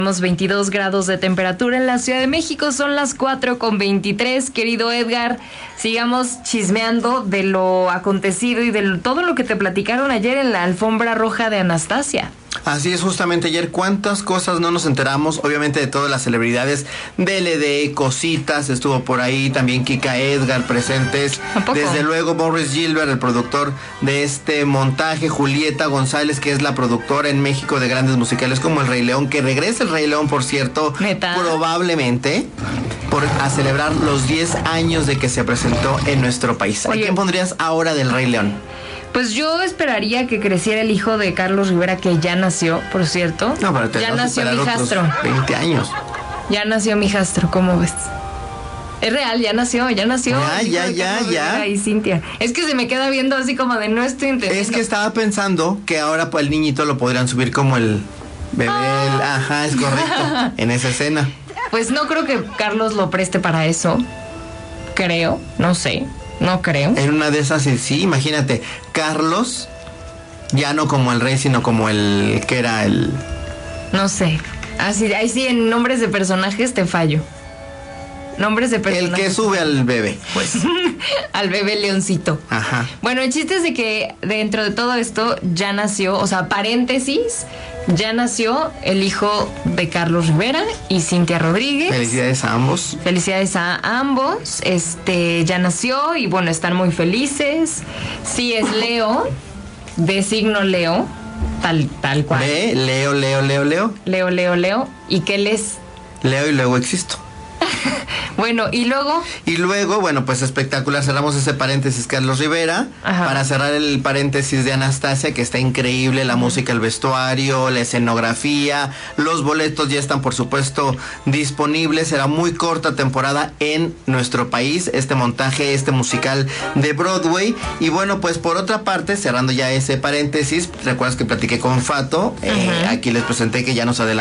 Tenemos 22 grados de temperatura en la Ciudad de México, son las 4:23. Querido Edgar, sigamos chismeando de lo acontecido y de todo lo que te platicaron ayer en la alfombra roja de Anastasia. Así es, justamente ayer, cuántas cosas no nos enteramos, obviamente de todas las celebridades, DLD, Cositas, estuvo por ahí, también Kika Edgar presentes, desde luego Morris Gilbert, el productor de este montaje, Julieta González, que es la productora en México de grandes musicales como El Rey León, que regresa El Rey León, por cierto, ¿neta? Probablemente a celebrar los 10 años de que se presentó en nuestro país. ¿A quién pondrías ahora del Rey León? Pues yo esperaría que creciera el hijo de Carlos Rivera, que ya nació, por cierto. No, pero ya nació mi hijastro. 20 años. Ya nació mi hijastro, ¿cómo ves? Es real, ya nació. Ya. Y Cintia. Es que se me queda viendo así como de no estoy entendiendo. Es que estaba pensando que ahora pues, el niñito lo podrían subir como el bebé. Ajá, es correcto. En esa escena. Pues no creo que Carlos lo preste para eso. Creo, no sé. No creo. En una de esas, sí, imagínate, Carlos, ya no como el rey, sino como el que era el... No sé. Así, ahí sí, en nombres de personajes te fallo. Nombres de personajes. El que sube al bebé, pues. Al bebé leoncito. Ajá. Bueno, el chiste es de que dentro de todo esto ya nació, o sea, paréntesis, ya nació el hijo de Carlos Rivera y Cintia Rodríguez. Felicidades a ambos. Felicidades a ambos. Ya nació y bueno, están muy felices. Sí, es Leo, de signo Leo, tal cual. Leo. Leo. ¿Y qué les? Leo y luego existo. Bueno, ¿y luego? Y luego, bueno, pues espectacular. Cerramos ese paréntesis, Carlos Rivera. Ajá. Para cerrar el paréntesis de Anastasia, que está increíble. La música, el vestuario, la escenografía. Los boletos ya están, por supuesto, disponibles. Será muy corta temporada en nuestro país. Este montaje, este musical de Broadway. Y bueno, pues por otra parte, cerrando ya ese paréntesis, recuerdas que platiqué con Fato. Aquí les presenté que ya nos adelantó